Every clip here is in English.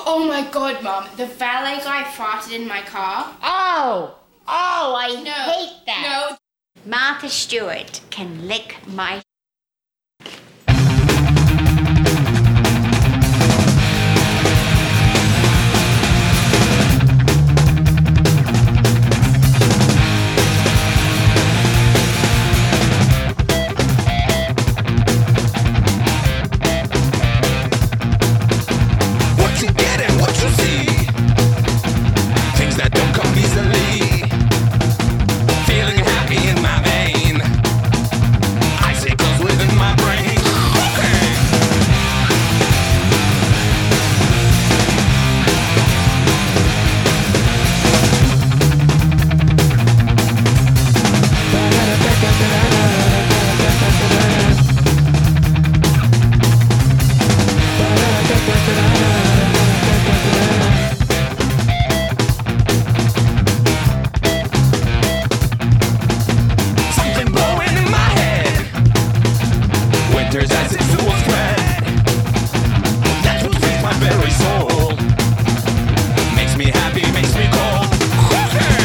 Oh my god, Mum. The valet guy farted in my car. Oh, I hate that. No. Martha Stewart can lick my What you get and what you see, things that don't come easily. Feeling happy in my vein, icicles within my brain. Okay. Something blowing in my head. Winter's as if it was red. That's what feeds my very soul. Makes me happy, makes me cold. Okay.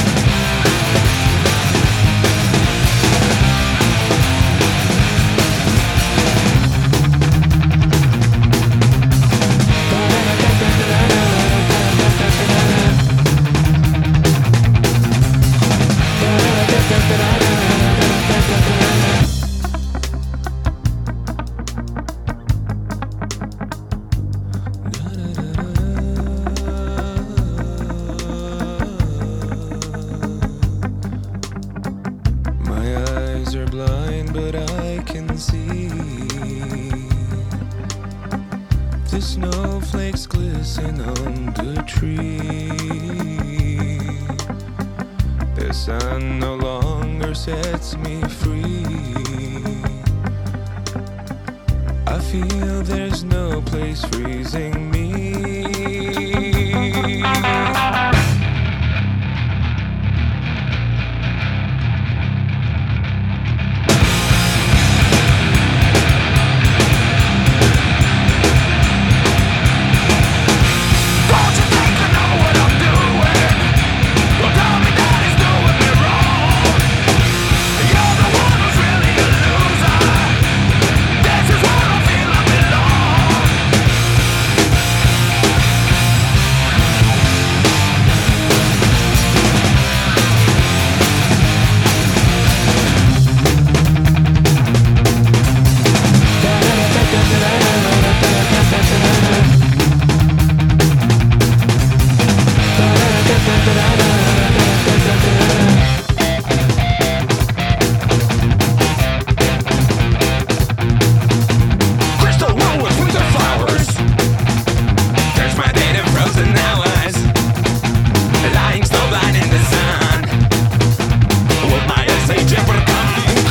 My eyes are blind, but I can see the snowflakes glisten on the tree. The sun no longer sets me free. I feel there's no place freezing me. Don't you think I know what I'm doing? Don't tell me that it's doing me wrong. You're the one who's really a loser. This is where I feel I belong. Crystal ruins with their flowers. There's my native frozen hours. Lying snowblind in the sun. Will my age ever come?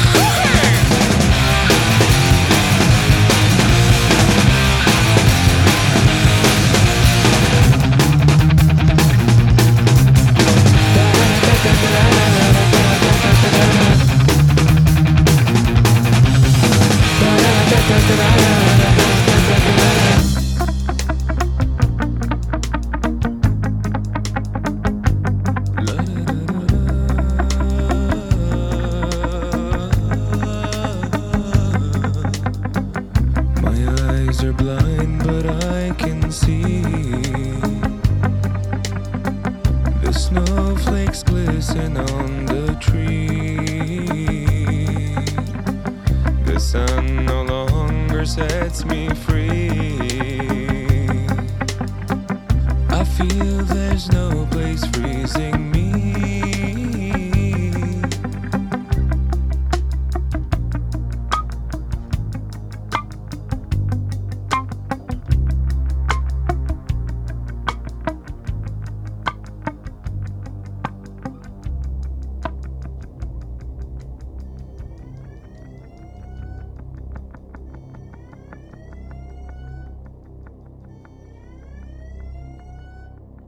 My eyes are blind, but I can see the snowflakes glisten on the tree. The sun no longer sets me free.